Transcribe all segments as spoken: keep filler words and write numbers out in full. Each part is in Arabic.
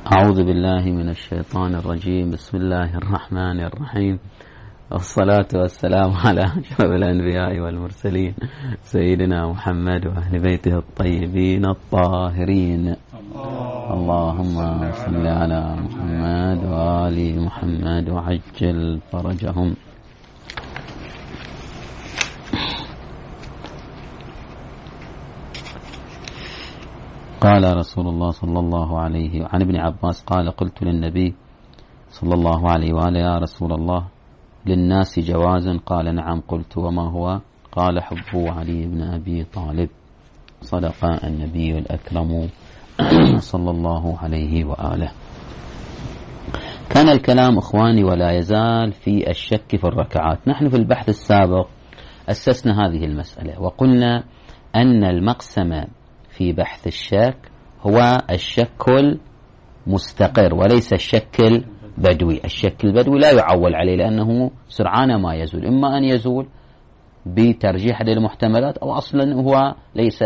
أعوذ بالله من الشيطان الرجيم. بسم الله الرحمن الرحيم، والصلاة والسلام على أشرف الأنبياء والمرسلين سيدنا محمد وأهل بيته الطيبين الطاهرين. اللهم صل على محمد وآل محمد وعجل فرجهم. قال رسول الله صلى الله عليه عن ابن عباس قال: قلت للنبي صلى الله عليه وآله: يا رسول الله، للناس جواز؟ قال: نعم. قلت: وما هو؟ قال: حب علي بن أبي طالب. صدق النبي الأكرم صلى الله عليه وآله. كان الكلام إخواني ولا يزال في الشك في الركعات. نحن في البحث السابق أسسنا هذه المسألة وقلنا أن المقسم في بحث الشك هو الشك المستقر وليس الشك البدوي. الشك البدوي لا يعول عليه لأنه سرعان ما يزول، إما أن يزول بترجيح للمحتملات أو أصلا هو ليس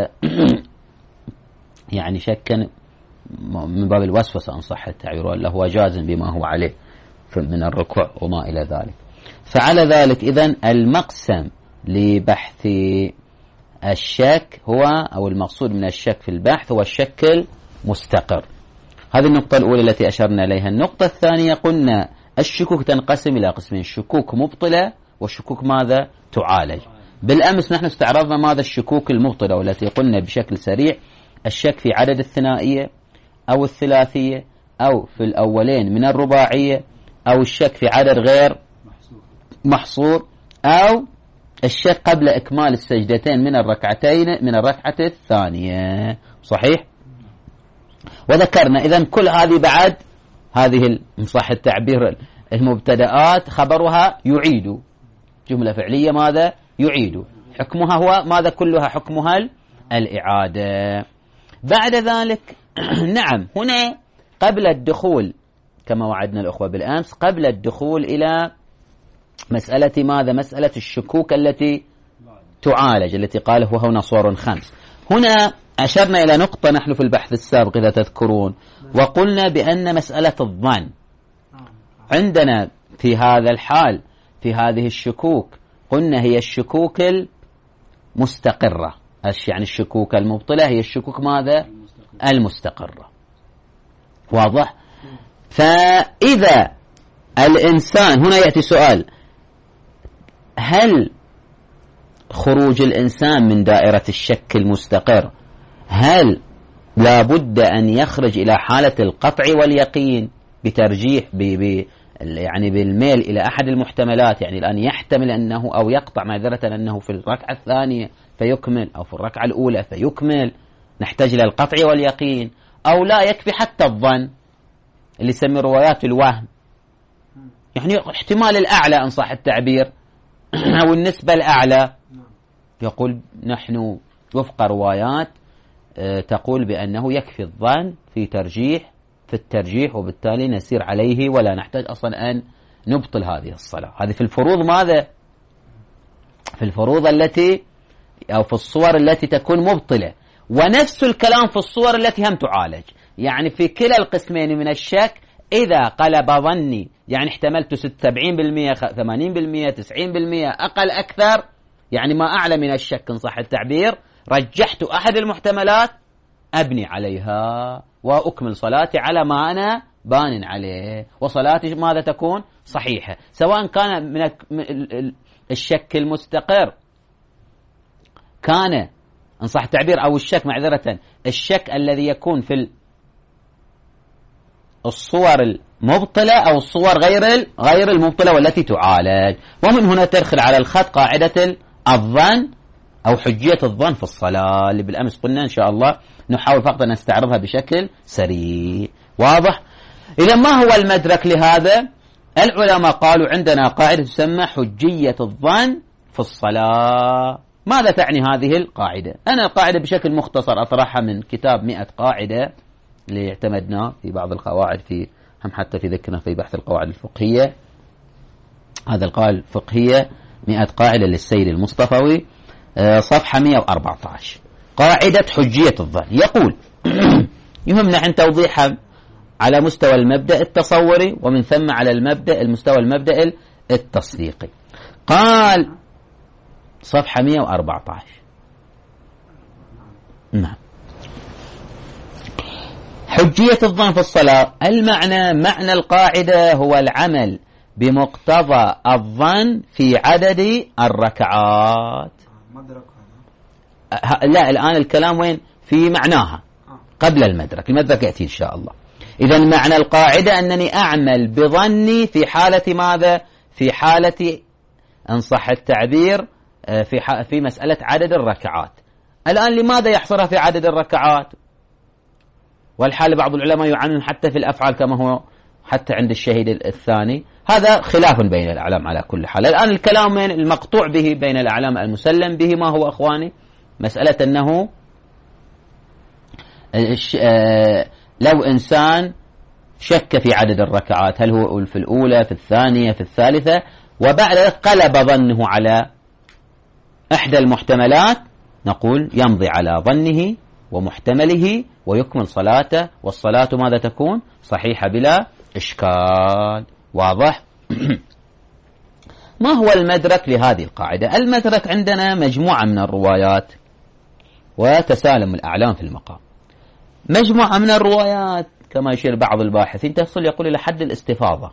يعني شكا من باب الوسوسة إن صح التعبير، ولا هو جازم بما هو عليه من الركوع وما إلى ذلك. فعلى ذلك إذن المقسم لبحث الشك هو أو المقصود من الشك في البحث هو الشك المستقر. هذه النقطة الأولى التي أشرنا إليها. النقطة الثانية قلنا الشكوك تنقسم إلى قسمين: شكوك مبطلة وشكوك ماذا تعالج. بالأمس نحن استعرضنا ماذا الشكوك المبطلة، والتي قلنا بشكل سريع الشك في عدد الثنائية أو الثلاثية أو في الأولين من الرباعية أو الشك في عدد غير محصور أو الشك قبل إكمال السجدتين من الركعتين من الركعة الثانية. صحيح؟ وذكرنا إذن كل هذه بعد هذه صح التعبير المبتدآت خبرها يعيد، جملة فعلية ماذا؟ يعيد. حكمها هو ماذا؟ كلها حكمها الإعادة. بعد ذلك نعم هنا قبل الدخول كما وعدنا الأخوة بالأمس، قبل الدخول إلى مسألة ماذا؟ مسألة الشكوك التي تعالج، التي قاله هنا صور خمس. هنا أشرنا إلى نقطة نحن في البحث السابق إذا تذكرون، وقلنا بأن مسألة الظن عندنا في هذا الحال في هذه الشكوك قلنا هي الشكوك المستقرة، يعني الشكوك المبطلة هي الشكوك ماذا؟ المستقرة. واضح؟ فإذا الإنسان هنا يأتي سؤال: هل خروج الإنسان من دائرة الشك المستقر هل لا بد أن يخرج إلى حالة القطع واليقين بترجيح ب ب يعني بالميل إلى أحد المحتملات، يعني الآن يحتمل أنه أو يقطع معذرة أنه في الركعة الثانية فيكمل أو في الركعة الأولى فيكمل، نحتاج إلى القطع واليقين، أو لا يكفي حتى الظن اللي يسمي روايات الوهم، يعني احتمال الأعلى إن صح التعبير أو النسبة الأعلى. يقول نحن وفق روايات تقول بأنه يكفي الظن في ترجيح في الترجيح وبالتالي نسير عليه ولا نحتاج أصلا أن نبطل هذه الصلاة. هذه في الفروض ماذا؟ في الفروض التي أو في الصور التي تكون مبطلة، ونفس الكلام في الصور التي هم تعالج. يعني في كلا القسمين من الشك إذا قلب ظني يعني احتملت سبعين بالمئة ثمانين بالمئة تسعين بالمئة أقل أكثر، يعني ما أعلى من الشك إن صح التعبير، رجحت أحد المحتملات أبني عليها وأكمل صلاتي على ما أنا بان عليه، وصلاتي ماذا تكون؟ صحيحة، سواء كان من الشك المستقر كان إن صح التعبير أو الشك معذرة الشك الذي يكون في الصور المبطلة أو الصور غير غير المبطلة والتي تعالج. ومن هنا تدخل على الخط قاعدة الظن أو حجية الظن في الصلاة اللي بالأمس قلنا إن شاء الله نحاول فقط أن نستعرضها بشكل سريع. واضح؟ إذا ما هو المدرك لهذا؟ العلماء قالوا عندنا قاعدة تسمى حجية الظن في الصلاة. ماذا تعني هذه القاعدة؟ أنا القاعدة بشكل مختصر أطرحها من كتاب مئة قاعدة اللي اعتمدناه في بعض القواعد في هم حتى في ذكرنا في بحث القواعد الفقهية. هذا القاعدة الفقهية مئة قاعدة للسيد المصطفوي صفحة مئة وأربعة عشر. قاعدة حجية الظن يقول يهمنا عن توضيحها على مستوى المبدأ التصوري، ومن ثم على المبدأ المستوى المبدأ التصديقي. قال صفحة مئة وأربعة عشر. نعم. حجية الظن في الصلاة، المعنى معنى القاعدة هو العمل بمقتضى الظن في عدد الركعات. لا، الآن الكلام وين؟ في معناها قبل المدرك. المدرك يأتي إن شاء الله. إذن معنى القاعدة أنني أعمل بظني في حالة ماذا؟ في حالة إن صح التعبير في في مسألة عدد الركعات. الآن لماذا يحصرها في عدد الركعات؟ والحال بعض العلماء يعنون حتى في الأفعال كما هو حتى عند الشهيد الثاني. هذا خلاف بين الأعلام على كل حال. الآن الكلام المقطوع به بين الأعلام المسلم به ما هو أخواني؟ مسألة أنه لو إنسان شك في عدد الركعات، هل هو في الأولى في الثانية في الثالثة، وبعد ذلك قلب ظنه على إحدى المحتملات، نقول يمضي على ظنه ومحتمله ويكمل صلاته، والصلاة ماذا تكون؟ صحيحة بلا إشكال. واضح؟ ما هو المدرك لهذه القاعدة؟ المدرك عندنا مجموعة من الروايات وتسالم الأعلام في المقام. مجموعة من الروايات كما يشير بعض الباحثين تصل يقول إلى حد الاستفاضة،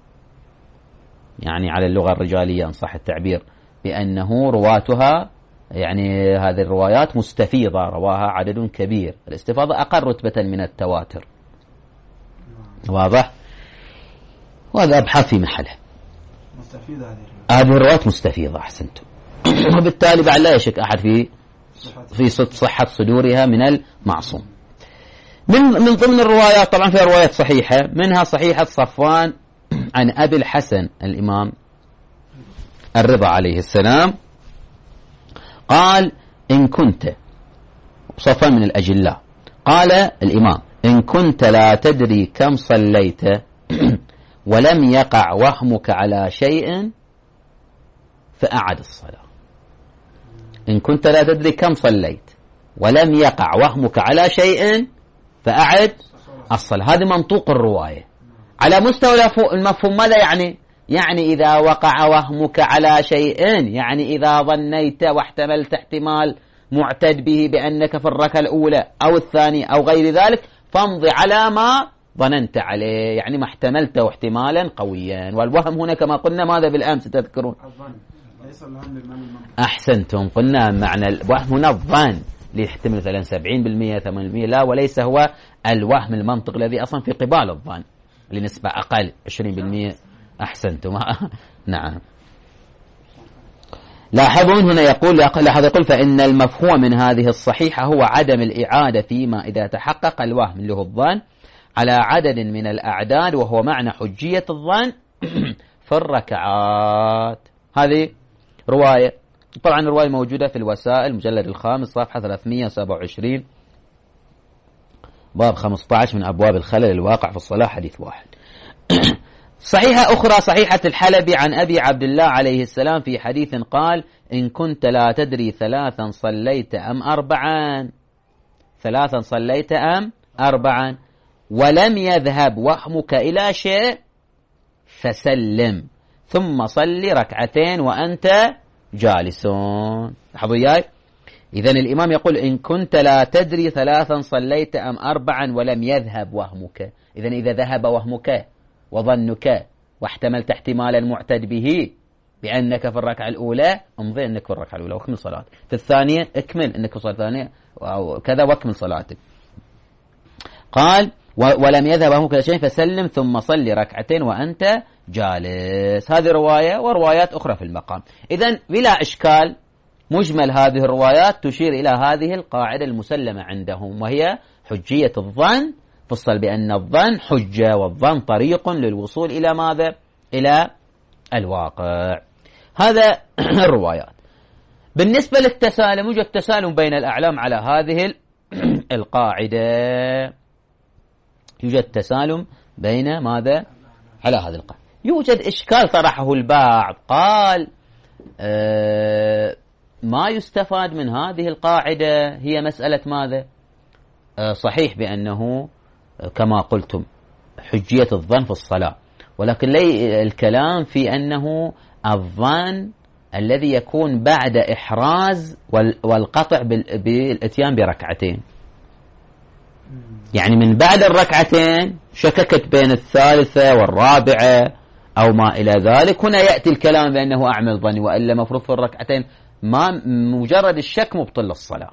يعني على اللغة الرجالية إن صح التعبير، بأنه رواتها يعني هذه الروايات مستفيضة، رواها عدد كبير. الاستفاضة أقل رتبة من التواتر. واضح؟ وهذا أبحاث في محله. مستفيضة هذه الروايات مستفيضة. أحسنتم. وبالتالي بعد لا يشك أحد في في صحة صدورها من المعصوم. من من ضمن الروايات طبعا فيها روايات صحيحة، منها صحيحة صفوان عن أبي الحسن الإمام الرضا عليه السلام قال: إن كنت، صفوان من الأجلاء، قال الإمام: إن كنت لا تدري كم صليت ولم يقع وهمك على شيء فأعد الصلاة. إن كنت لا تدري كم صليت ولم يقع وهمك على شيء فأعد الصلاة. هذا منطوق الرواية. على مستوى المفهوم ماذا يعني؟ يعني إذا وقع وهمك على شيء، يعني إذا ظنيت واحتملت احتمال معتد به بأنك في الركعة الأولى أو الثانية أو غير ذلك، فامضي على ما ظننت عليه، يعني ما احتملته احتمالا قويا. والوهم هنا كما قلنا ماذا بالأمس تذكرون؟ أحسنتم، قلنا معنى الوهم هنا الظن ليحتمل مثلا سبعين بالمئة ثمانين بالمئة، لا، وليس هو الوهم المنطق الذي أصلا في قبال الظن لنسبة أقل عشرين بالمئة. أحسنتم. نعم. لاحظون هنا يقول لاحظ يقول فإن المفهوم من هذه الصحيحة هو عدم الإعادة فيما إذا تحقق الوهم اللي هو الظن على عدد من الأعداد، وهو معنى حجية الظن في الركعات. هذه رواية، طبعا الرواية موجودة في الوسائل المجلد الخامس صفحة ثلاثمئة وسبعة وعشرين باب خمسة عشر من أبواب الخلل الواقع في الصلاة حديث واحد. صحيحة أخرى صحيحة الحلبي عن أبي عبد الله عليه السلام في حديث قال: إن كنت لا تدري ثلاثا صليت أم أربعا، ثلاثا صليت أم أربعا، ولم يذهب وهمك إلى شيء فسلم ثم صلي ركعتين وأنت جالسون. لاحظوا إياي. إذن الإمام يقول: إن كنت لا تدري ثلاثا صليت أم أربعا ولم يذهب وهمك. إذن إذا ذهب وهمك وظنك واحتملت احتمالا معتد به بأنك في الركعة الأولى، امضي أنك في الركعة الأولى واكمل صلاتك. في الثانية اكمل أنك في الصلاة الثانية وكذا واكمل صلاتك. قال: ولم يذهب وهمك إلى شيء فسلم ثم صلي ركعتين وأنت جالس. هذه رواية وروايات أخرى في المقام. إذن بلا إشكال مجمل هذه الروايات تشير إلى هذه القاعدة المسلمة عندهم، وهي حجية الظن، فصل بأن الظن حجة والظن طريق للوصول إلى ماذا؟ إلى الواقع. هذا الروايات. بالنسبة للتسالم، يوجد تسالم بين الأعلام على هذه القاعدة. يوجد تسالم بين ماذا؟ على هذه القاعدة. يوجد إشكال طرحه البعض، قال آه ما يستفاد من هذه القاعدة هي مسألة ماذا؟ آه صحيح بأنه كما قلتم حجية الظن في الصلاة، ولكن لي الكلام في أنه الظن الذي يكون بعد إحراز والقطع بالاتيان بركعتين. يعني من بعد الركعتين شككت بين الثالثة والرابعة أو ما إلى ذلك، هنا يأتي الكلام بأنه أعمل ظني، وإلا مفروض في الركعتين ما مجرد الشك مبطل للصلاة.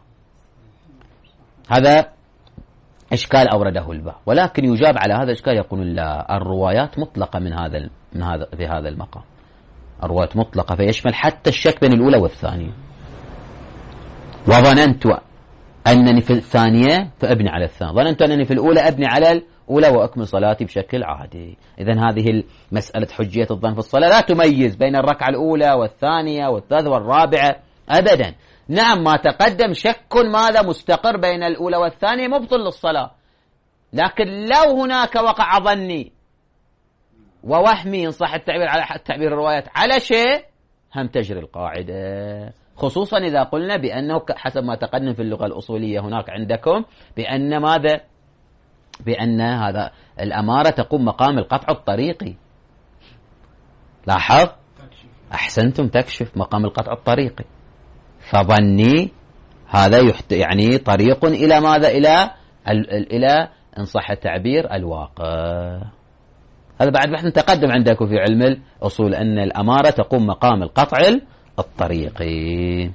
هذا إشكال أورده الباب، ولكن يجاب على هذا الإشكال يقول لا، الروايات مطلقة من هذا من هذا في هذا المقام، الروايات مطلقة فيشمل حتى الشك بين الأولى والثانية. وظننت أنني في الثانية فأبني على الثانية، ظننت أنني في الأولى أبني على الأولى وأكمل صلاتي بشكل عادي. إذن هذه مسألة حجية الظن في الصلاة لا تميز بين الركعة الأولى والثانية والثالثة والرابعة أبدا. نعم ما تقدم شك ماذا مستقر بين الأولى والثانية مبطل للصلاة، لكن لو هناك وقع ظني ووهمي إن صح التعبير على تعبير الروايات على شيء هم تجري القاعدة، خصوصا إذا قلنا بأنه حسب ما تقدم في اللغة الأصولية هناك عندكم بأن ماذا بأن هذا الأمارة تقوم مقام القطع الطريقي. لاحظ أحسنتم، تكشف مقام القطع الطريقي. فظني هذا يحت... يعني طريق إلى ماذا إلى ال... إلى إن صح التعبير الواقع. هذا بعد بحث تقدم عندكم في علم الأصول أن الأمارة تقوم مقام القطع الطريقي.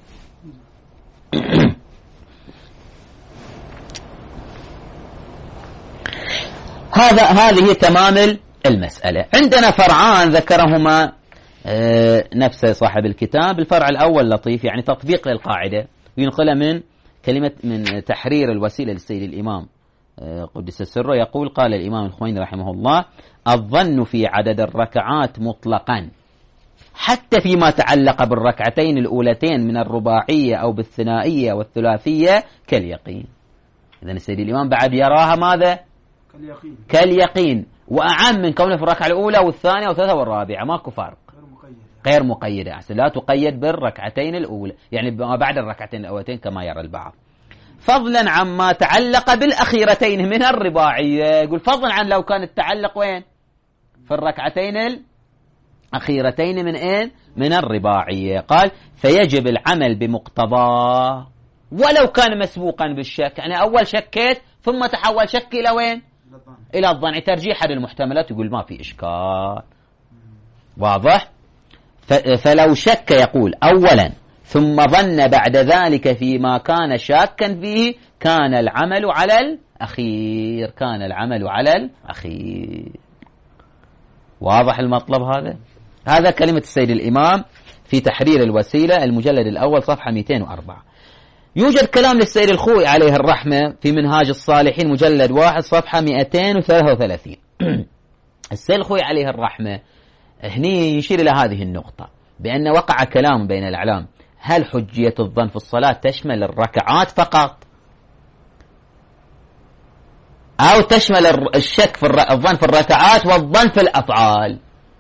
هذا هذه تمام المسألة. عندنا فرعان ذكرهما نفس صاحب الكتاب. الفرع الأول لطيف، يعني تطبيق للقاعدة، ينقل من كلمة من تحرير الوسيلة للسيد الإمام قدس سره، يقول قال الإمام الخميني رحمه الله: الظن في عدد الركعات مطلقا حتى فيما تعلق بالركعتين الأولتين من الرباعية أو بالثنائية والثلاثية كاليقين. إذن السيد الإمام بعد يراها ماذا؟ كاليقين. كاليقين، وأعم من كونه في الركعة الأولى والثانية والثالثة والرابعة، ماكو فرق، غير مقيدة، غير مقيدة. أحسن، لا تقيد بالركعتين الأولى، يعني ما بعد الركعتين الأولتين كما يرى البعض. فضلا عما تعلق بالأخيرتين من الرباعية، يقول فضلا عن لو كان التعلق وين؟ في الركعتين الأخيرتين من إيه؟ من الرباعية. قال: فيجب العمل بمقتضاه ولو كان مسبوقا بالشك. يعني أول شكيت ثم تحول شك إلى وين؟ إلى الظن، ترجيح المحتملات. يقول ما في إشكال، واضح. فلو شك يقول أولا ثم ظن بعد ذلك فيما كان شاكا فيه كان العمل على الأخير، كان العمل على الأخير. واضح المطلب هذا؟ هذا كلمة السيد الإمام في تحرير الوسيلة المجلد الأول صفحة مئتين وأربعة. يوجد كلام للسيد الخوئي عليه الرحمة في منهاج الصالحين مجلد واحد صفحة مئتين وثلاثة وثلاثين. السيد الخوئي عليه الرحمة هني يشير إلى هذه النقطة، بأن وقع كلام بين الأعلام: هل حجية الظن في الصلاة تشمل الركعات فقط أو تشمل الشك في الظن في الركعات والظن في الأفعال؟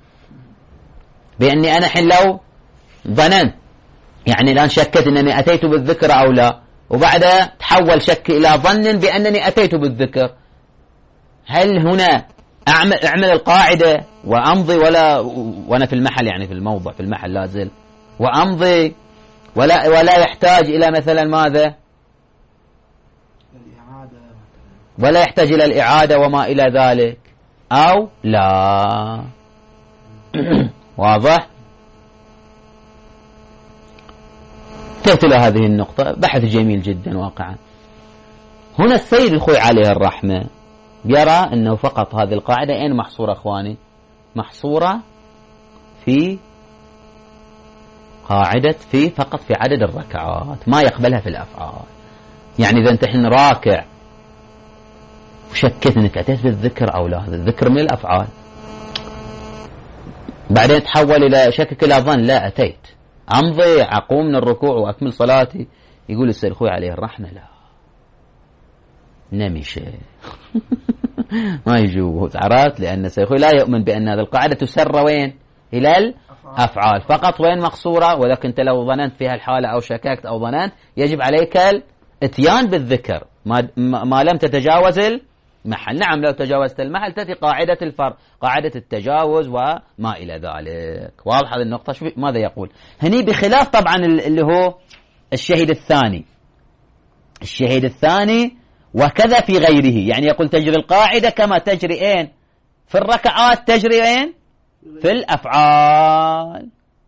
بأني أنا حين لو ظننت، يعني الآن شكت أنني أتيت بالذكر أو لا، وبعدها تحول شك إلى ظن بأنني أتيت بالذكر، هل هنا أعمل, أعمل القاعدة وأمضي ولا وأنا في المحل، يعني في الموضع في المحل لازل وأمضي، ولا ولا يحتاج إلى مثلا ماذا؟ ولا يحتاج إلى الإعادة وما إلى ذلك، أو لا؟ واضح؟ انتهت إلى هذه النقطة. بحث جميل جدا واقعا. هنا السيد الخوئي عليه الرحمة يرى أنه فقط هذه القاعدة أين محصورة أخواني؟ محصورة في قاعدة في فقط في عدد الركعات، ما يقبلها في الأفعال. يعني إذا أنت حين راكع وشكت أنك أتيت بالذكر أو لا، هذا الذكر من الأفعال، بعدين تحول إلى شكك إلى ظن لا أتيت، أمضي أقوم من الركوع وأكمل صلاتي. يقول السيد الخوئي عليه الرحمة لا، نمي شيء ما يجوز، عرفت؟ لأن السيد الخوئي لا يؤمن بأن هذه القاعدة تسر وين؟ إلى الأفعال فقط. وين مقصورة؟ ولكن أنت لو ظننت في هالحالة أو شككت أو ظننت يجب عليك الاتيان بالذكر ما, ما لم تتجاوز محل. نعم لو تجاوزت المحل تأتي قاعدة الفرق، قاعدة التجاوز وما إلى ذلك. واضح هذه النقطة؟ شوف ماذا يقول هني، بخلاف طبعا اللي هو الشهيد الثاني. الشهيد الثاني وكذا في غيره، يعني يقول تجري القاعدة كما تجري أين في الركعات تجري أين في الأفعال.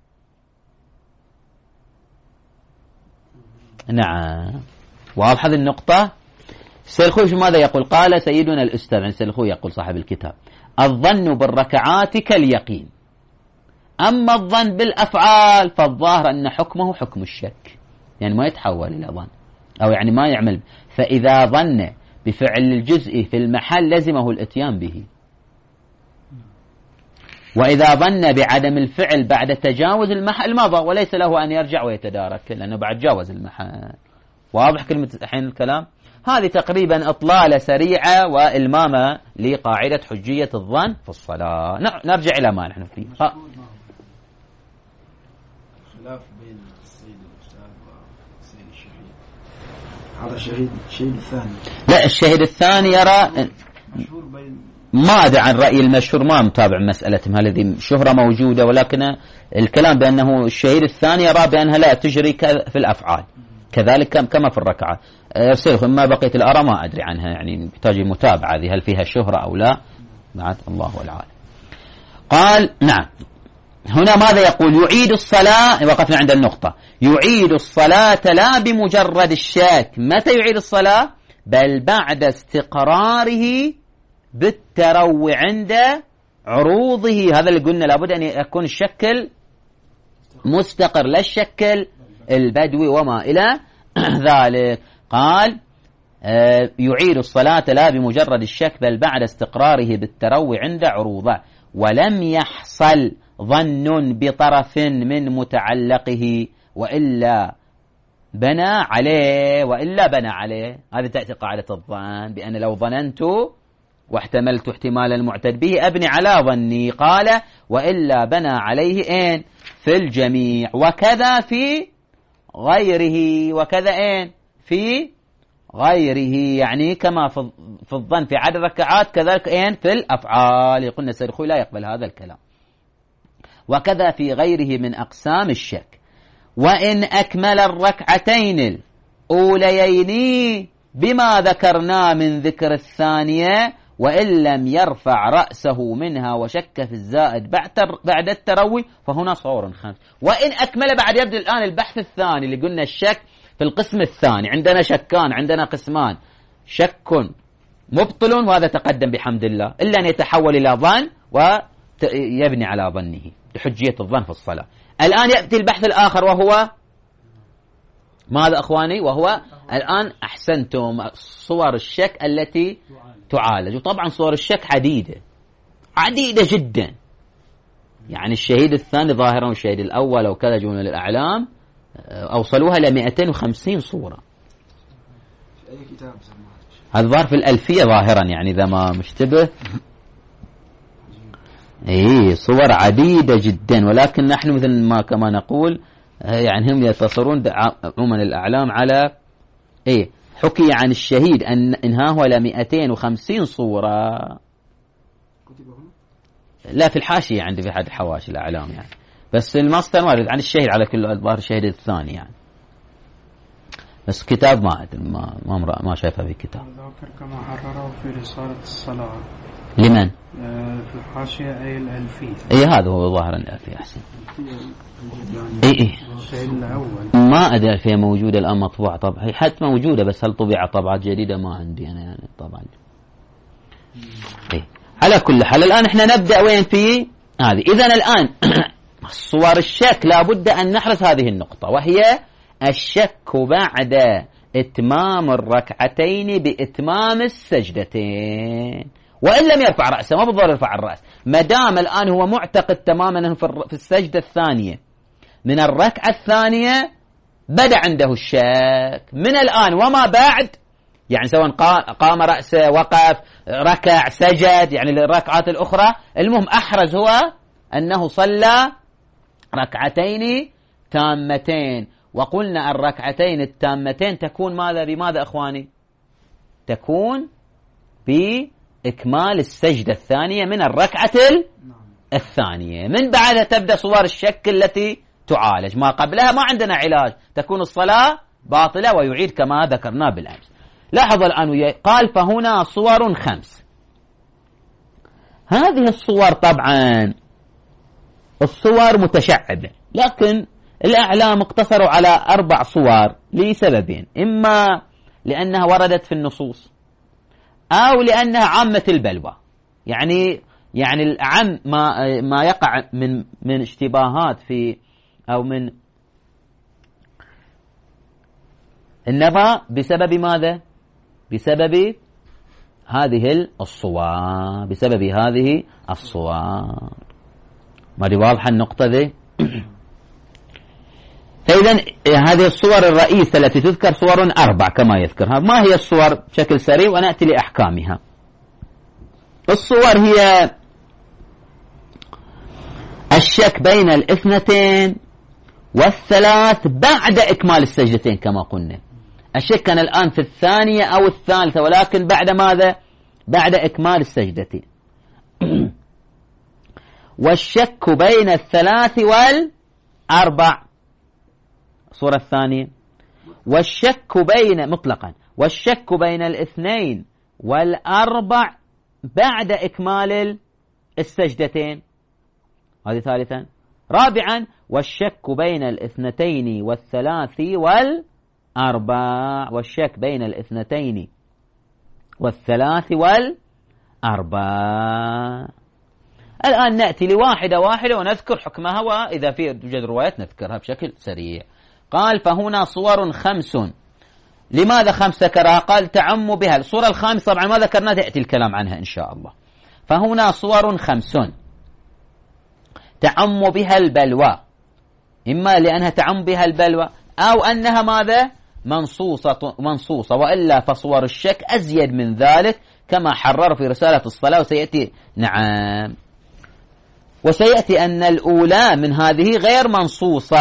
نعم واضح هذه النقطة. السلخوي ماذا يقول؟ قال سيدنا الأستاذ عن السلخوي يقول صاحب الكتاب: الظن بالركعات كاليقين، أما الظن بالأفعال فالظاهر أن حكمه حكم الشك، يعني ما يتحول إلى ظن، أو يعني ما يعمل. فإذا ظن بفعل الجزء في المحل لزمه الاتيان به، وإذا ظن بعدم الفعل بعد تجاوز المحل مضى وليس له أن يرجع ويتدارك لأنه بعد جاوز المحل. واضح كلمة الحين الكلام؟ هذه تقريبا إطلالة سريعة وإلمامة لقاعدة حجية الظن في الصلاة. نرجع إلى ما نحن فيه. خلاف بين السيد الأستاذ والسيد الشهيد، هذا شهيد الشهيد الثاني. لا الشهيد الثاني يرى مشهور بين، ما أدري عن رأي المشهور، ما متابع مسألتهم هذه شهرة موجودة، ولكن الكلام بأنه الشهيد الثاني يرى بأنها لا تجري في الأفعال كذلك كما في الركعة. يصير ما بقيت الآراء ما أدري عنها، يعني تحتاج متابعة هذه هل فيها شهرة أو لا، بعد الله العالم. قال نعم هنا ماذا يقول؟ يعيد الصلاة، وقفنا عند النقطة، يعيد الصلاة لا بمجرد الشك. متى يعيد الصلاة؟ بل بعد استقراره بالتروي عند عروضه. هذا اللي قلنا لابد أن يكون الشكل مستقر، لا الشكل البدوي وما إلى ذلك. قال آه يعيد الصلاة لا بمجرد الشك بل بعد استقراره بالتروي عند عروضه، ولم يحصل ظن بطرف من متعلقه وإلا بنى عليه وإلا بنى عليه. هذه تأتي قاعدة الظن، بأن لو ظننت واحتملت احتمال المعتد به أبني على ظني. قال وإلا بنى عليه إن في الجميع، وكذا في غيره، وكذا إن في غيره، يعني كما في الظن في عدد ركعات كذلك إن في الأفعال. يقولنا السلخوي لا يقبل هذا الكلام. وكذا في غيره من أقسام الشك. وإن أكمل الركعتين الأوليين بما ذكرنا من ذكر الثانية وإن لم يرفع رأسه منها وشك في الزائد بعد التروي فهنا صور خامس. وإن أكمل، بعد يبدأ الآن البحث الثاني اللي قلنا الشك في القسم الثاني. عندنا شكان، عندنا قسمان، شك مبطل وهذا تقدم بحمد الله، إلا أن يتحول إلى ظن ويبني على ظنه لحجية الظن في الصلاة. الآن يأتي البحث الآخر وهو ماذا أخواني؟ وهو الآن أحسنتم صور الشك التي تعالج. وطبعا صور الشك عديدة عديدة جدا، يعني الشهيد الثاني ظاهرا والشهيد الأول وكذا جملة الأعلام أوصلوها ل مئتين وخمسين صورة. في أي كتاب؟ هذا ظاهر في الألفية ظاهرا، يعني إذا ما مشتبه. إيه صور عديدة جدا، ولكن نحن مثل ما كما نقول يعني هم يتصرون عموما الأعلام على إيه حكي عن الشهيد أن إنها هو ل مئتين وخمسين صورة. لا في الحاشية عندي في أحد الحواشي الأعلام يعني، بس المصدر وارد عن الشهيد على كل الظاهر الشهيد الثاني يعني، بس كتاب ما أدري ما ما ما شايفها في كتاب. ذكر كما حرره في رسالة الصلاة. لمن؟ في الحاشية أي الألفية. أي هذا هو ظاهرا الألفية أحسن. إيه إيه. الشهيد الأول. ما أدري الألفية موجودة الآن مطبوعة طبعا، هي حتى موجودة بس هل طبع طبعات جديدة ما عندي أنا يعني طبعا. إيه على كل حال الآن إحنا نبدأ وين في هذه. إذن الآن صور الشك لابد أن نحرص هذه النقطة، وهي الشك بعد إتمام الركعتين بإتمام السجدتين، وإن لم يرفع رأسه ما بالضرورة يرفع الرأس، ما دام الآن هو معتقد تماما في السجدة الثانية من الركعة الثانية بدأ عنده الشك من الآن وما بعد، يعني سواء قام رأسه وقف ركع سجد يعني للركعات الأخرى، المهم أحرز هو أنه صلى ركعتين تامتين. وقلنا الركعتين التامتين تكون ماذا بماذا أخواني؟ تكون بإكمال السجدة الثانية من الركعة الثانية. من بعدها تبدأ صور الشك التي تعالج، ما قبلها ما عندنا علاج، تكون الصلاة باطلة ويعيد كما ذكرنا بالأمس. لاحظ الآن وياي، قال فهنا صور خمس. هذه الصور طبعا الصور متشعبة، لكن الأعلام اقتصروا على أربع صور لسببين: إما لأنها وردت في النصوص، أو لأنها عامة البلوى، يعني يعني الأعم ما ما يقع من من اشتباهات في أو من إنما بسبب ماذا؟ بسبب هذه الصور، بسبب هذه الصور. ما دي واضحة النقطة ذي؟ فإذا هذه الصور الرئيسة التي تذكر صور أربع كما يذكرها. ما هي الصور بشكل سريع ونأتي لأحكامها؟ الصور هي الشك بين الاثنتين والثلاث بعد إكمال السجدتين كما قلنا. الشك كان الآن في الثانية أو الثالثة، ولكن بعد ماذا؟ بعد إكمال السجدتين. والشك بين الثلاث والأربع، الصورة الثانية. والشك بين مطلقا والشك بين الاثنين والأربع بعد إكمال السجدتين، هذه ثالثا. رابعا والشك بين الاثنتين والثلاث والأربع، والشك بين الاثنتين والثلاث والأربع. الآن نأتي لواحدة واحدة ونذكر حكمها، وإذا في توجد روايات نذكرها بشكل سريع. قال فهنا صور خمس. لماذا خمس ذكرها؟ قال تعم بها. الصورة الخامسة طبعا ما ذكرنا، تأتي الكلام عنها إن شاء الله. فهنا صور خمس تعم بها البلوى، إما لأنها تعم بها البلوى أو أنها ماذا؟ منصوصة منصوصة وإلا فصور الشك أزيد من ذلك كما حرر في رسالة الصلاة، وسيأتي نعم وسيأتي أن الأولى من هذه غير منصوصة،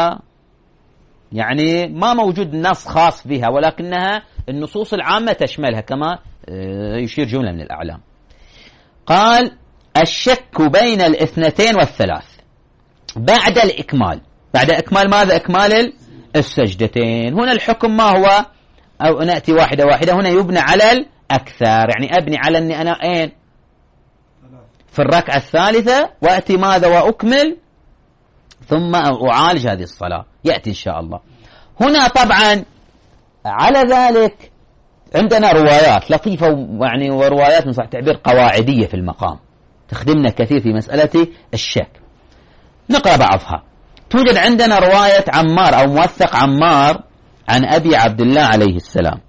يعني ما موجود نص خاص بها، ولكنها النصوص العامة تشملها كما يشير جملة من الأعلام. قال الشك بين الاثنتين والثلاث بعد الإكمال. بعد إكمال ماذا؟ إكمال السجدتين. هنا الحكم ما هو؟ أو نأتي واحدة واحدة. هنا يبنى على الأكثر، يعني أبني على أني أنا أين في الركعة الثالثة وأتي ماذا وأكمل ثم أعالج هذه الصلاة، يأتي إن شاء الله. هنا طبعا على ذلك عندنا روايات لطيفة، يعني وروايات من صح تعبير قواعدية في المقام تخدمنا كثير في مسألة الشك. نقرأ بعضها. توجد عندنا رواية عمار أو موثق عمار عن أبي عبد الله عليه السلام: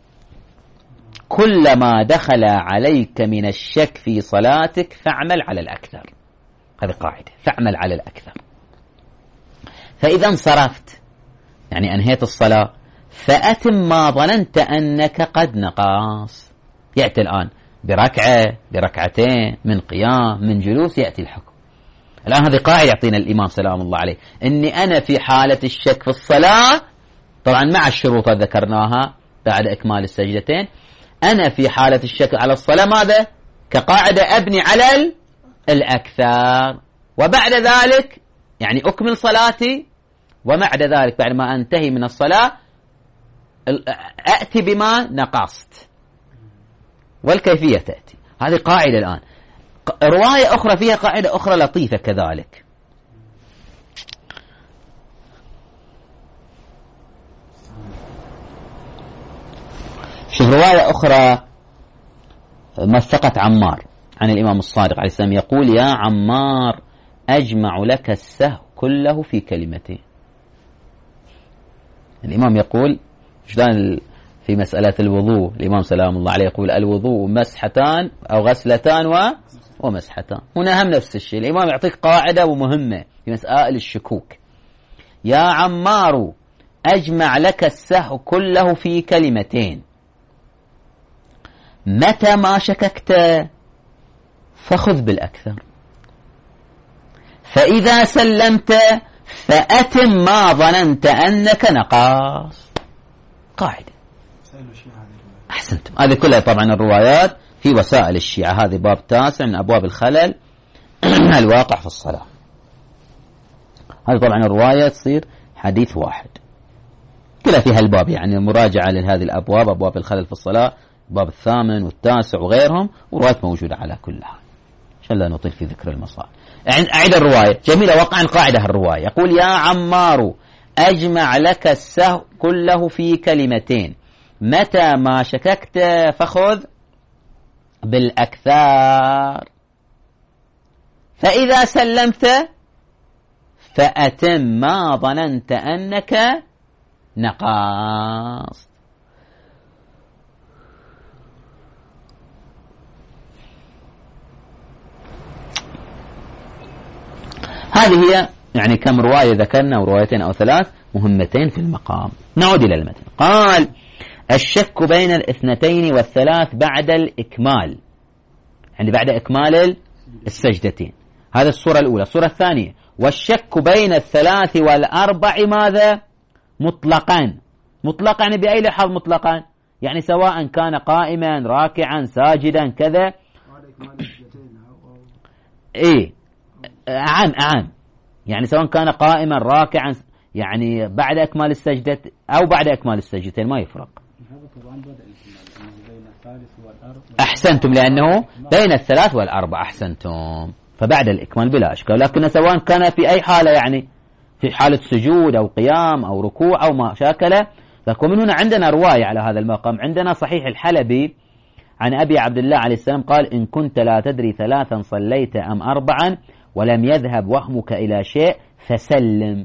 كلما دخل عليك من الشك في صلاتك فاعمل على الأكثر. هذه قاعدة، فاعمل على الأكثر. فإذا انصرفت يعني أنهيت الصلاة فأتم ما ظننت أنك قد نقص. يأتي الآن بركعة بركعتين من قيام من جلوس، يأتي الحكم. الآن هذه قاعدة يعطينا الإمام سلام الله عليه، أني أنا في حالة الشك في الصلاة طبعا مع الشروط ذكرناها بعد إكمال السجدتين، أنا في حالة الشك على الصلاة ماذا؟ كقاعدة أبني على الأكثر، وبعد ذلك يعني أكمل صلاتي، وبعد ذلك بعد ما أنتهي من الصلاة أأتي بما نقصت، والكيفية تأتي. هذه قاعدة. الآن رواية أخرى فيها قاعدة أخرى لطيفة كذلك. شوف رواية أخرى موثقة عمار عن الإمام الصادق عليه السلام يقول: يا عمار أجمع لك السهو كله في كلمتين. الإمام يقول في مسألة الوضوء، الإمام سلام الله عليه يقول: الوضوء مسحتان أو غسلتان و... ومسحتان. هنا هم نفس الشيء، الإمام يعطيك قاعدة ومهمة في مسائل الشكوك: يا عمار أجمع لك السهو كله في كلمتين، متى ما شككت فخذ بالأكثر، فإذا سلمت فأتم ما ظننت أنك نقاص. قاعدة. أحسنتم. هذه كلها طبعا الروايات في وسائل الشيعة. هذا باب تاسع من أبواب الخلل الواقع في الصلاة. هذا طبعا الرواية تصير حديث واحد كلها في هالباب، يعني مراجعة لهذه الأبواب، أبواب الخلل في الصلاة، الباب الثامن والتاسع وغيرهم، وروايات موجودة على كل حال عشان لا نطيل في ذكر المصائب. أعيد الرواية جميلة وقعا قاعدة الرواية. يقول: يا عمار أجمع لك السهو كله في كلمتين، متى ما شككت فخذ بالأكثار، فإذا سلمت فأتم ما ظننت أنك نقصت. هذه هي يعني كم رواية ذكرنا، وروايتين أو ثلاث مهمتين في المقام. نعود إلى المتن. قال: الشك بين الاثنتين والثلاث بعد الإكمال، يعني بعد إكمال السجدتين. هذا الصورة الأولى. الصورة الثانية: والشك بين الثلاث والأربع ماذا؟ مطلقا. مطلقا يعني بأي لحظ مطلقا؟ يعني سواء كان قائما راكعا ساجدا كذا. إيه عام عام يعني سواء كان قائما راكعا، يعني بعد إكمال السجدة أو بعد إكمال السجدتين ما يفرق. أحسنتم، لأنه بين الثلاث والأربع. أحسنتم، فبعد الإكمال بلا أشكال. لكن سواء كان في أي حالة، يعني في حالة سجود أو قيام أو ركوع أو ما شاكله. ومن هنا عندنا رواية على هذا المقام. عندنا صحيح الحلبي عن أبي عبد الله عليه السلام قال: إن كنت لا تدري ثلاثا صليت أم أربعا ولم يذهب وهمك إلى شيء فسلم.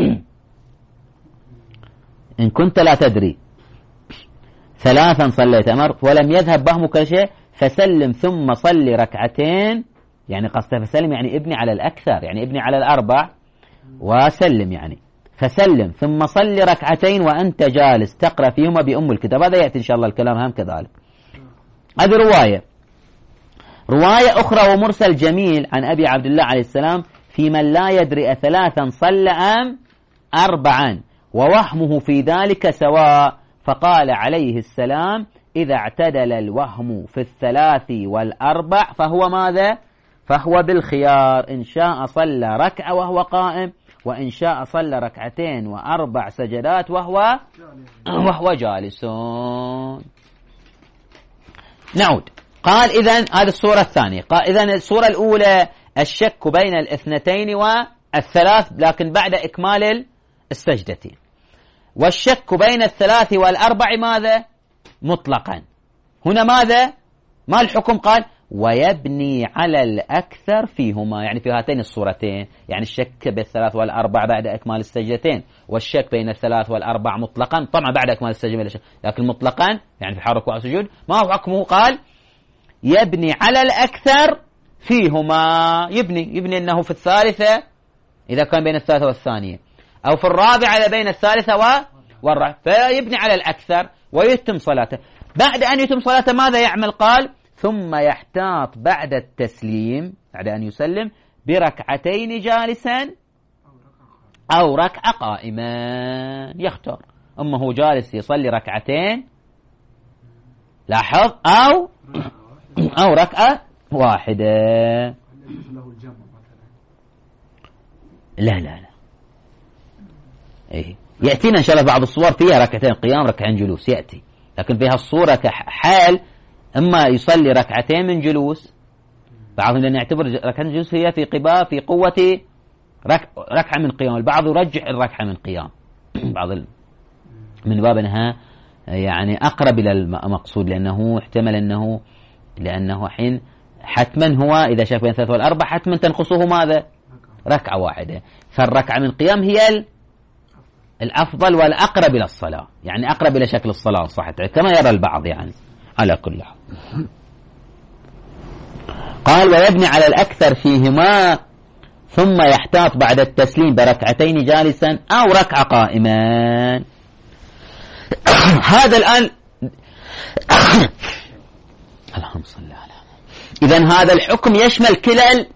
إن كنت لا تدري ثلاثا صليت أمر ولم يذهب وهمك إلى شيء فسلم ثم صلي ركعتين. يعني قصد فسلم يعني ابني على الأكثر، يعني ابني على الأربع وسلم، يعني فسلم ثم صلي ركعتين وأنت جالس تقرأ فيهما بأم الكتاب. هذا يأتي إن شاء الله الكلام هم كذلك. هذه رواية. رواية أخرى ومرسل جميل عن أبي عبد الله عليه السلام: في من لا يدري ثلاثا صلى أم أربعا ووهمه في ذلك سواء، فقال عليه السلام: إذا اعتدل الوهم في الثلاث والأربع فهو ماذا؟ فهو بالخيار، إن شاء صلى ركعة وهو قائم، وإن شاء صلى ركعتين وأربع سجدات وهو وهو جالس. نعود. قال: إذن هذه الصورة الثانية. قال: إذن الصورة الأولى الشك بين الاثنتين والثلاث لكن بعد إكمال السجدتين. والشك بين الثلاث والأربع ماذا؟ مطلقا. هنا ماذا؟ ما الحكم؟ قال: ويبني على الأكثر فيهما، يعني في هاتين الصورتين، يعني الشك بالثلاث والأربع بعد إكمال السجدتين، والشك بين الثلاث والأربع مطلقا، طبعا بعد إكمال السجدتين لكن مطلقا يعني في حال ركوع وسجود. ما هو حكمه؟ قال: يبني على الأكثر فيهما. يبني يبني أنه في الثالثة إذا كان بين الثالثة والثانية، أو في الرابعة بين الثالثة والرابعة، فيبني على الأكثر ويتم صلاته. بعد أن يتم صلاته ماذا يعمل؟ قال: ثم يحتاط بعد التسليم، بعد أن يسلم، بركعتين جالسا أو ركعة قائما. يختار، أما هو جالس يصلي ركعتين لاحظ، أو أو ركعة واحدة. لا لا لا إيه. يأتينا إن شاء الله بعض الصور فيها ركعتين قيام ركعتين جلوس يأتي، لكن فيها الصورة كحال إما يصلي ركعتين من جلوس، بعضهم لأن يعتبر ركعتين جلوس هي في قباء في قوة رك... ركعة من قيام، البعض يرجح الركعة من قيام بعض ال... من باب أنها يعني أقرب إلى المقصود، لأنه احتمل أنه لأنه حين حتما هو إذا شاف بين الثلاث والأربع حتما تنقصه ماذا؟ ركعة واحدة. فالركعة من قيام هي الأفضل والأقرب إلى الصلاة، يعني أقرب إلى شكل الصلاة صحت كما يرى البعض يعني على كل حال. قال: ويبني على الأكثر فيهما ثم يحتاط بعد التسليم بركعتين جالسا أو ركعة قائما. هذا الآن اللهم صل على. إذن هذا الحكم يشمل كلا ال...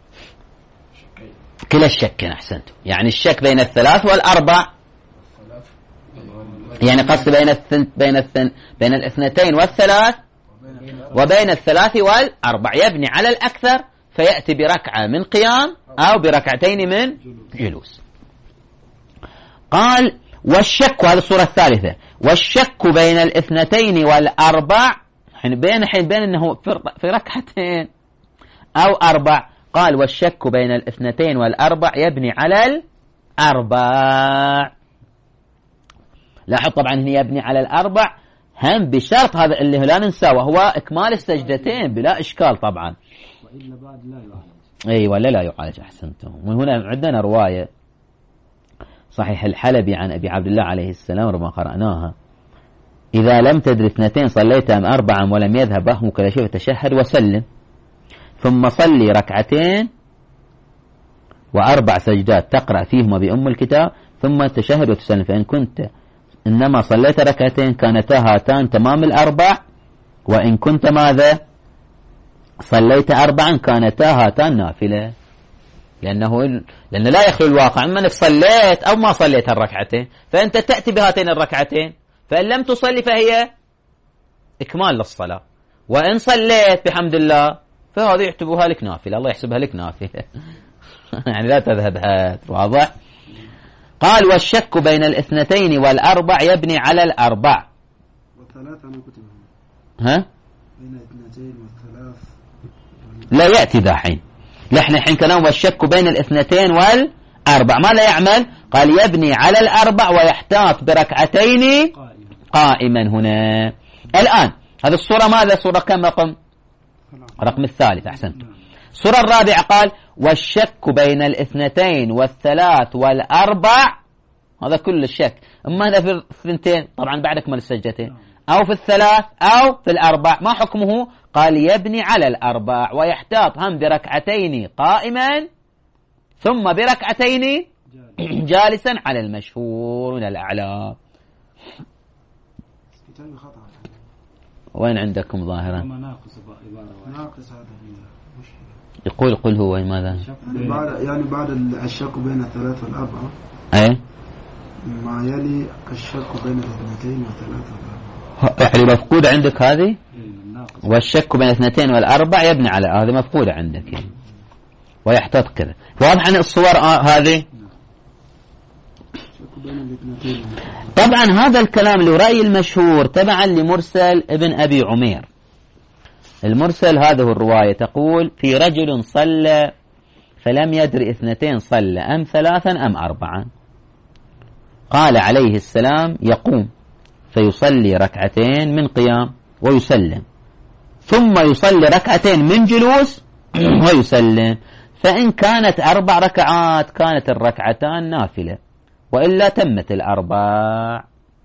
كلا الشكين. أحسنتم، يعني الشك بين الثلاث والأربع، يعني قصد بين الثن... بين الثن... بين الاثنتين والثلاث وبين الثلاث والأربع، يبني على الأكثر فيأتي بركعة من قيام أو بركعتين من جلوس. قال والشك، وهذه الصورة الثالثة، والشك بين الاثنتين والأربع، حين بين حين بين أنه في ركعتين أو أربع. قال والشك بين الاثنتين والأربع يبني على الأربع. لاحظ طبعا هنا يبني على الأربع هم بشرط هذا اللي لا ننسى وهو إكمال السجدتين بلا إشكال طبعا، وإلا بعد لا يعالج. أي ولا لا يعالج. أحسنتم. ومن هنا عندنا رواية صحيح الحلبي عن أبي عبد الله عليه السلام ربما قرأناها: إذا لم تدري اثنتين صليت أم أربعا ولم يذهب وهمك لا شيء فتشهد وسلم، ثم صلي ركعتين وأربع سجدات تقرأ فيهما بأم الكتاب ثم تشهد وتسلم، فإن كنت إنما صليت ركعتين كانتا هاتان تمام الأربع، وإن كنت ماذا صليت أربعا كانتا هاتان نافلة. لأنه لأن لا يخلو الواقع إما أنك صليت أو ما صليت الركعتين، فأنت تأتي بهاتين الركعتين، فإن لم تصلي فهي إكمال للصلاة، وإن صليت بحمد الله فهذا يحسبها لك نافلة، الله يحسبها لك نافلة يعني لا تذهب هات. واضح؟ قال والشك بين الاثنتين والأربع يبني على الأربع. والثلاث أنا كتبهم. ها؟ بين الاثنتين والثلاث لا يأتي ذا حين. نحن حين كلام والشك بين الاثنتين والأربع ماذا يعمل؟ قال يبني على الأربع ويحتاط بركعتين قائما. هنا الآن هذه الصورة ماذا؟ صورة كم رقم؟ رقم الثالث. أحسنت. الصورة الرابعة قال والشك بين الاثنتين والثلاث والأربع، هذا كل الشك، أما هذا في الثنتين طبعا بعد أكمل السجدتين، أو في الثلاث أو في الأربع، ما حكمه؟ قال يبني على الأربع ويحتاط هم بركعتين قائما ثم بركعتين جالسا على المشهور من الأعلى. وين عندكم ظاهرا؟ ناقص هذا يقول قل هو ماذا؟ يعني بعد يعني بعد الشك بين الثلاث والأربعة أي ما يلي الشك بين الاثنتين والثلاث والأربعة، يعني مفقودة عندك هذه؟ والشك بين الاثنتين والأربع يبني على هذه مفقودة عندك يعني. ويحتاط كذا. واضح عن الصور آه هذه؟ طبعا هذا الكلام لرأي المشهور تبعا لمرسل ابن أبي عمير. المرسل هذه الرواية تقول في رجل صلى فلم يدري اثنتين صلى أم ثلاثا أم أربعا، قال عليه السلام يقوم فيصلي ركعتين من قيام ويسلم، ثم يصلي ركعتين من جلوس ويسلم، فإن كانت أربع ركعات كانت الركعتان نافلة، وإلا تمت الأربع.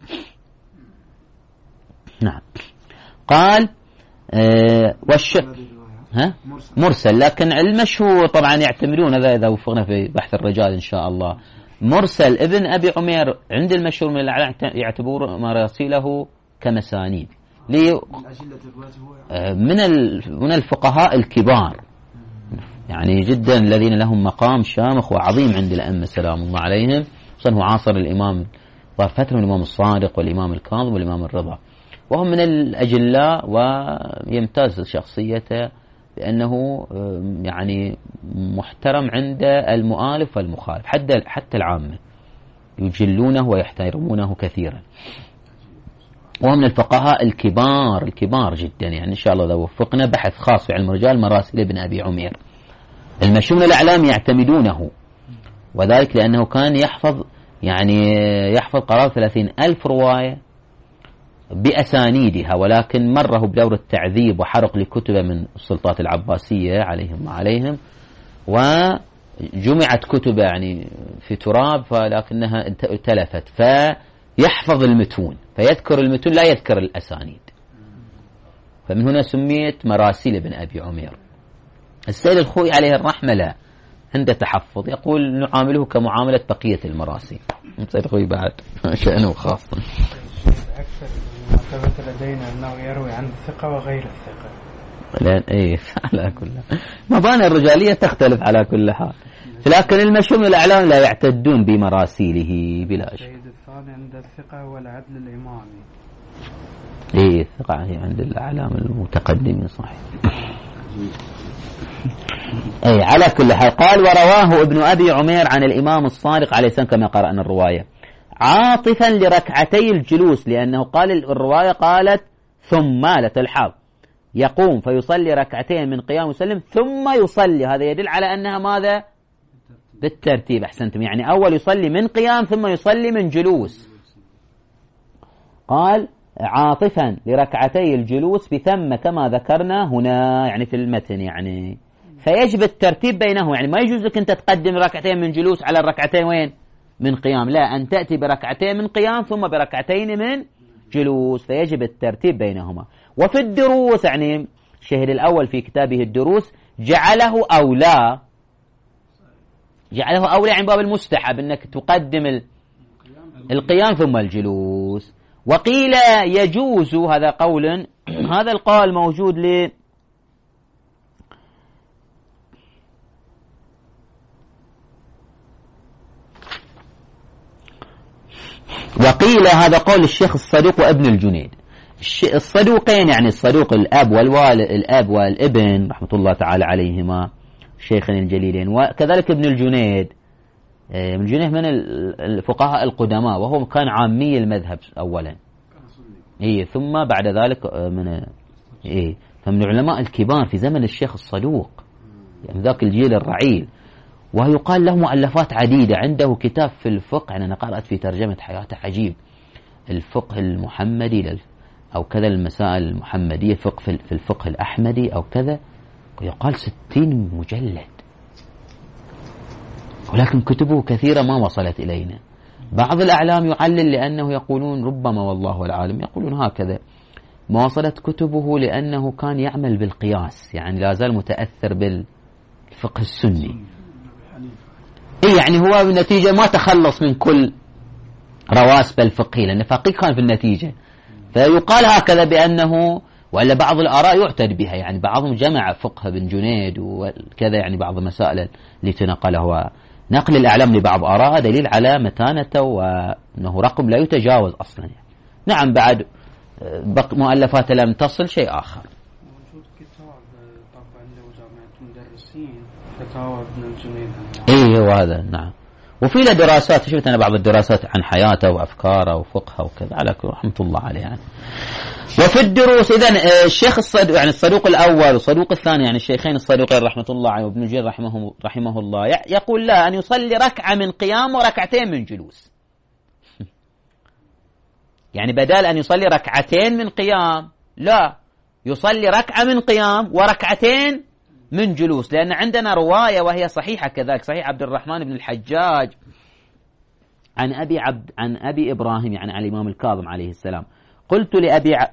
نعم. قال أه والشك ها مرسل، لكن المشهور طبعا يعتمدون هذا إذا وفقنا في بحث الرجال إن شاء الله. مرسل ابن أبي عمير عند المشهور من الأعلام يعتبر مراسيله كمسانيد من من الفقهاء الكبار يعني جدا الذين لهم مقام شامخ وعظيم عند الأئمة سلام الله عليهم، خصوصا هو عاصر الإمام فترة الإمام الصادق والإمام الكاظم والإمام الرضا، وهم من الأجلاء ويمتاز شخصيته بأنه يعني محترم عند المؤالف والمخالف، حتى حتى العامة يجلونه ويحترمونه كثيرا، وهم من الفقهاء الكبار الكبار جدا يعني. إن شاء الله لو وفقنا بحث خاص في علم الرجال مراسل ابن أبي عمير. المشهور الأعلام يعتمدونه، وذلك لأنه كان يحفظ يعني يحفظ قرابة ثلاثين ألف رواية بأسانيدها، ولكن مره بدور التعذيب وحرق لكتبه من السلطات العباسية عليهم وعليهم، وجمعت كتبه يعني في تراب فلكنها تلفت، فيحفظ المتون فيذكر المتون لا يذكر الأسانيد، فمن هنا سميت مراسيل ابن أبي عمير. السيد الخوئي عليه الرحمة لا عنده تحفظ، يقول نعامله كمعاملة بقية المراسيل. السيد الخوئي بعد شأنه خاص. أكثر ما ثبت لدينا أنه يروي عن الثقة وغير الثقة. لأن إيه على كل مباني الرجالية تختلف على كل حال، لكن المشهور من الأعلام لا يعتدون بمراسيله بلا شك. السيد الثاني عند الثقة هو العدل الإمامي. إيه ثقة عند الأعلام المتقدمين صحيح. أي على كل حال قال ورواه ابن أبي عمير عن الإمام الصادق عليه السلام كما قرأنا الرواية عاطفا لركعتي الجلوس، لأنه قال الرواية قالت ثم لا تلحظ يقوم فيصلي ركعتين من قيام وسلم ثم يصلي، هذا يدل على أنها ماذا بالترتيب. أحسنتم، يعني أول يصلي من قيام ثم يصلي من جلوس. قال عاطفا لركعتي الجلوس بثم كما ذكرنا هنا يعني في المتن، يعني فيجب الترتيب بينهم، يعني ما يجوز لك أنت تقدم ركعتين من جلوس على الركعتين وين من قيام، لا أن تأتي بركعتين من قيام ثم بركعتين من جلوس، فيجب الترتيب بينهما. وفي الدروس يعني الشهر الأول في كتابه الدروس جعله أولى، جعله أولى عن باب المستحب أنك تقدم القيام ثم الجلوس. وقيل يجوز، هذا قول هذا القول موجود ل وقيل هذا قول الشيخ الصدوق وابن الجنيد. الصدوقين يعني الصدوق الأب والوالد، الأب والابن رحمة الله تعالى عليهما الشيخين الجليلين، وكذلك ابن الجنيد. ابن الجنيد من الفقهاء القدماء وهو كان عامي المذهب أولا، إيه ثم بعد ذلك من إيه فمن العلماء الكبار في زمن الشيخ الصدوق يعني ذاك الجيل الرعيل، ويقال له مؤلفات عديدة. عنده كتاب في الفقه، يعني أنا قرأت في ترجمة حياته عجيب، الفقه المحمدي أو كذا المسائل المحمدية، فقه في الفقه الأحمدي أو كذا، ويقال ستين مجلد، ولكن كتبه كثيرة ما وصلت إلينا. بعض الأعلام يعلل لأنه يقولون ربما والله العالم يقولون هكذا ما وصلت كتبه لأنه كان يعمل بالقياس، يعني لا زال متأثر بالفقه السني. إيه يعني هو بالنتيجة ما تخلص من كل رواسب الفقه لأنه فقيه كان في النتيجة، فيقال هكذا بأنه، وإلا بعض الآراء يعتد بها، يعني بعضهم جمع فقه ابن جنيد وكذا، يعني بعض المسائل التي نقلها. نقل الأعلام لبعض آراء دليل على متانته وأنه رقم لا يتجاوز أصلا يعني. نعم بعد مؤلفات لم تصل شيء آخر. موجود كتاب طبعا لجامعة المدرسين فتاوى ابن الجنيد. إيه وهذا نعم، وفي له دراسات، شفت أنا بعض الدراسات عن حياته وأفكاره وفقهه وكذا على رحمة الله عليه يعني. وفي الدروس إذن الشيخ الصدوق يعني الصدوق الأول والصدوق الثاني يعني الشيخين الصدوقين رحمة الله عليه وابن الجير رحمه, رحمه الله يقول لا أن يصلي ركعة من قيام وركعتين من جلوس، يعني بدل أن يصلي ركعتين من قيام لا يصلي ركعة من قيام وركعتين من جلوس، لأن عندنا رواية وهي صحيحة كذلك، صحيح عبد الرحمن بن الحجاج عن أبي عبد عن أبي إبراهيم يعني عن الإمام الكاظم عليه السلام، قلت لأبي ع...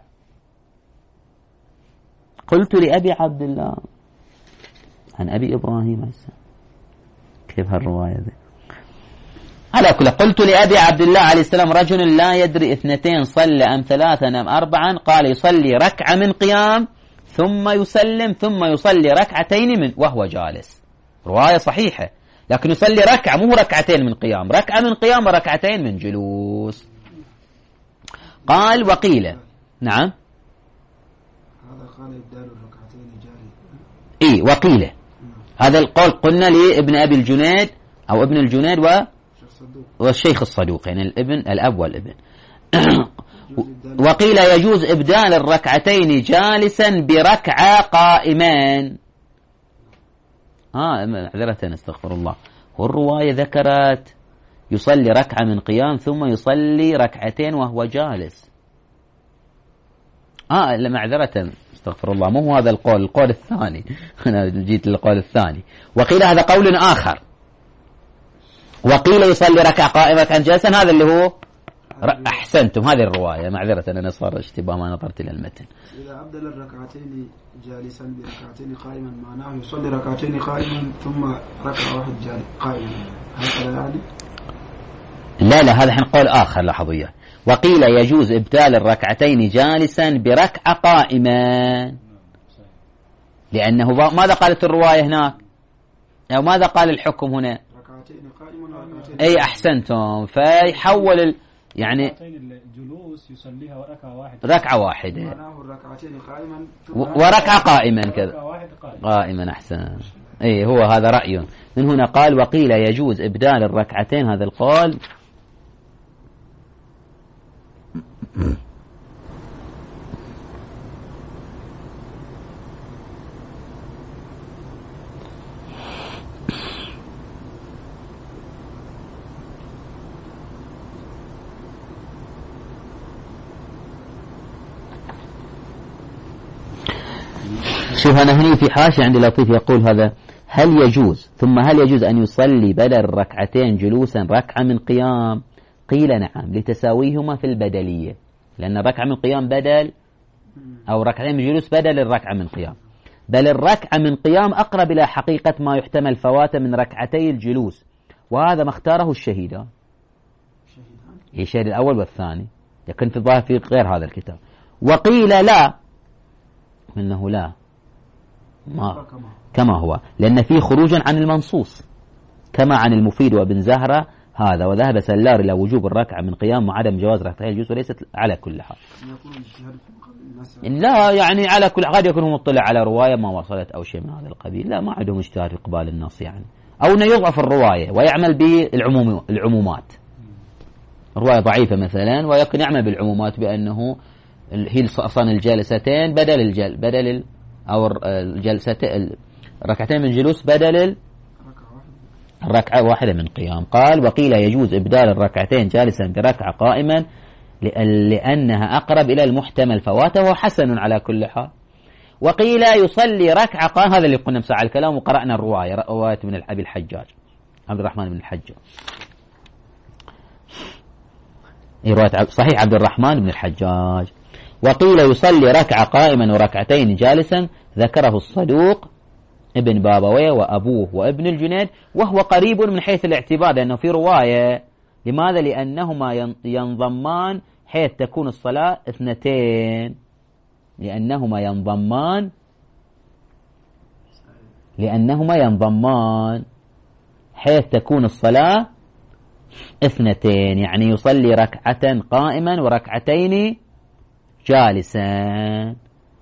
قلت لأبي عبد الله عن أبي إبراهيم السلام. كيف هالرواية ذي؟ على كل قلت لأبي عبد الله عليه السلام رجل لا يدري اثنتين صلى أم ثلاثا أم أربعا، قال يصلي ركعة من قيام ثم يسلم ثم يصلي ركعتين من وهو جالس. رواية صحيحة، لكن يصلي ركعة مو ركعتين من قيام، ركعة من قيام وركعتين من جلوس. قال وقيل نعم هذا قال يبدأ الركعتين جاري. إيه وقيل هذا القول قلنا لابن أبي الجنيد أو ابن الجنيد و والشيخ الصدوق يعني الابن الأب والابن. وقيل يجوز إبدال الركعتين جالسا بركعة قائمان. آه معذرة استغفر الله، والرواية ذكرت يصلي ركعة من قيام ثم يصلي ركعتين وهو جالس. آه معذرة استغفر الله، مو هذا القول، القول الثاني أنا جيت للقول الثاني. وقيل هذا قول آخر، وقيل يصلي ركعة قائمة ركعة جالسا، هذا اللي هو أحسنتم هذه الرواية. معذرة أنا صار اشتباه ما نظرت إلى المتن. إذا أبدل الركعتين جالسا بركعتين قائما معناه يصلي ركعتين قائما ثم ركعة واحد جالس قائما، هكذا يعني؟ لا لا هذا حين قول آخر لاحظوا إياه. وقيل يجوز إبدال الركعتين جالسا بركعة قائما، لأنه ماذا قالت الرواية هناك أو ماذا قال الحكم هنا؟ ركعتين قائما وركعتين. أي أحسنتم، فيحول ال... يعني الجلوس يصليها ركعة واحدة ركعة واحدة معناه الركعتين قائما وركعة قائما كذا قائما. قائما أحسن. إيه هو هذا رأي. من هنا قال وقيل يجوز إبدال الركعتين. هذا القول شوف أنا هنا في حاشية عندي لطيف يقول هذا هل يجوز ثم هل يجوز أن يصلي بدل الركعتين جلوسا ركعة من قيام؟ قيل نعم لتساويهما في البدلية، لأن الركعة من قيام بدل أو ركعتين من جلوس بدل الركعة من قيام، بل الركعة من قيام أقرب إلى حقيقة ما يحتمل فواته من ركعتي الجلوس، وهذا ما اختاره الشهيدان. هي الشهيد الأول والثاني، لكن في الظاهر في غير هذا الكتاب. وقيل لا، إنه لا ما كما هو، لأن فيه خروجا عن المنصوص كما عن المفيد وابن زهرة هذا، وذهب سلار إلى وجوب الركعة من قيام وعدم جواز ركعتي الجلوس، وليست على كل حال. لا يعني على كل قد يكون مطلع على رواية ما وصلت أو شيء من هذا القبيل، لا ما عندهم اجتهاد في إقبال النص يعني، أو أنه يضعف الرواية ويعمل بالعموم العمومات، رواية ضعيفة مثلا ويكون يعمل بالعمومات بأنه هي أصلا الجلستين بدل الجل بدل ال أو الجلستين الركعتين من جلوس بدل الركعة واحدة من قيام. قال وقيل يجوز إبدال الركعتين جالسا بركعة قائما لأنها أقرب إلى المحتمل فواته وحسن على كل حال. وقيل يصلي ركعة قائما، هذا اللي قلنا مساع الكلام وقرأنا الرواية رواية من أبي الحجاج عبد الرحمن بن الحجاج، رواية صحيح عبد الرحمن بن الحجاج. وقيل يصلي ركعة قائما وركعتين جالسا، ذكره الصدوق ابن بابويه وأبوه وابن الجنيد، وهو قريب من حيث الاعتبار، لأنه في رواية. لماذا؟ لأنهما ينضمان حيث تكون الصلاة اثنتين، لأنهما ينضمان لأنهما ينضمان حيث تكون الصلاة اثنتين، يعني يصلي ركعة قائما وركعتين جالسا.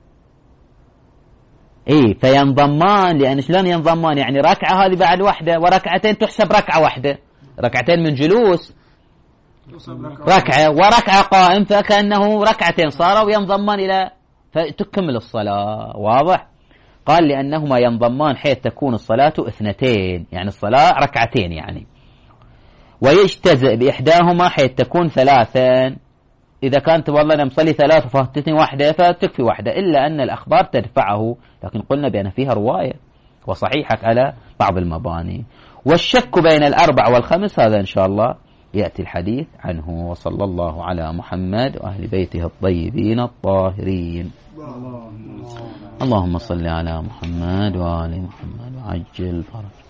ايه فينضمان، لأن شلون ينضمان؟ يعني ركعة هذه بعد واحدة وركعتين تحسب ركعة واحدة، ركعتين من جلوس ركعة وركعة قائم فكأنه ركعتين صاروا ينضمان إلى فتكمل الصلاة. واضح؟ قال لأنهما ينضمان حيث تكون الصلاة اثنتين، يعني الصلاة ركعتين يعني، ويجتزئ بإحداهما حيث تكون ثلاثا، إذا كانت والله أنا مصلي ثلاثة فاتتني واحدة فتكفي واحدة، إلا أن الأخبار تدفعه، لكن قلنا بأن فيها رواية وصحيحك على بعض المباني. والشك بين الأربع والخمس هذا إن شاء الله يأتي الحديث عنه. وصلى الله على محمد وأهل بيته الطيبين الطاهرين. اللهم صل على محمد وآل محمد وعجل فرج.